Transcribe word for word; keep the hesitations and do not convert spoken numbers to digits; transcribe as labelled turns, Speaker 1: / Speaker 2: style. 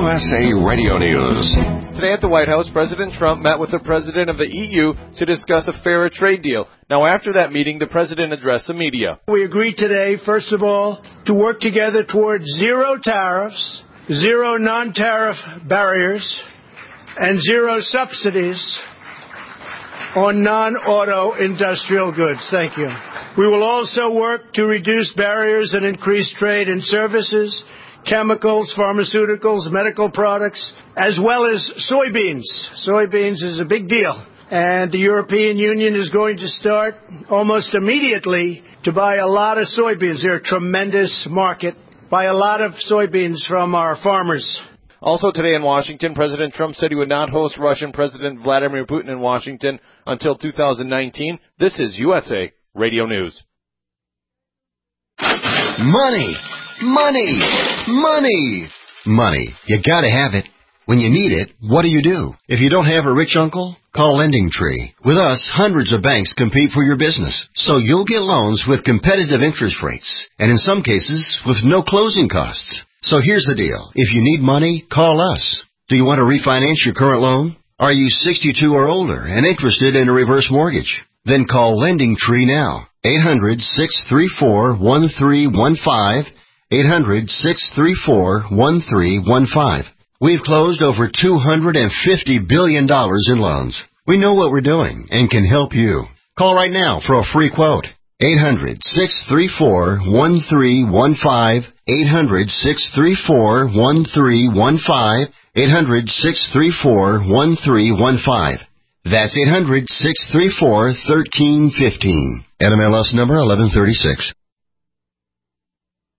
Speaker 1: S A Radio News.
Speaker 2: Today at the White House, President Trump met with the president of the E U to discuss a fairer trade deal. Now, after that meeting, the president addressed the media.
Speaker 3: We agreed today, first of all, to work together towards zero tariffs, zero non-tariff barriers, and zero subsidies on non-auto industrial goods. Thank you. We will also work to reduce barriers and increase trade in services, chemicals, pharmaceuticals, medical products, as well as soybeans. Soybeans is a big deal. And the European Union is going to start almost immediately to buy a lot of soybeans. They're a tremendous market. Buy a lot of soybeans from our farmers.
Speaker 2: Also today in Washington, President Trump said he would not host Russian President Vladimir Putin in Washington until two thousand nineteen. This is U S A Radio News.
Speaker 4: Money, money, money, money. You gotta have it. When you need it, what do you do? If you don't have a rich uncle, call LendingTree. With us, hundreds of banks compete for your business, so you'll get loans with competitive interest rates, and in some cases, with no closing costs. So here's the deal. If you need money, call us. Do you want to refinance your current loan? Are you sixty-two or older and interested in a reverse mortgage? Then call LendingTree now. eight hundred, six three four, one three one five. eight hundred, six three four, one three one five. We've closed over two hundred fifty billion dollars in loans. We know what we're doing and can help you. Call right now for a free quote. eight hundred, six three four, one three one five. eight hundred, six three four, one three one five. eight hundred, six three four, one three one five. That's eight hundred, six three four, one three one five. N M L S number eleven thirty-six.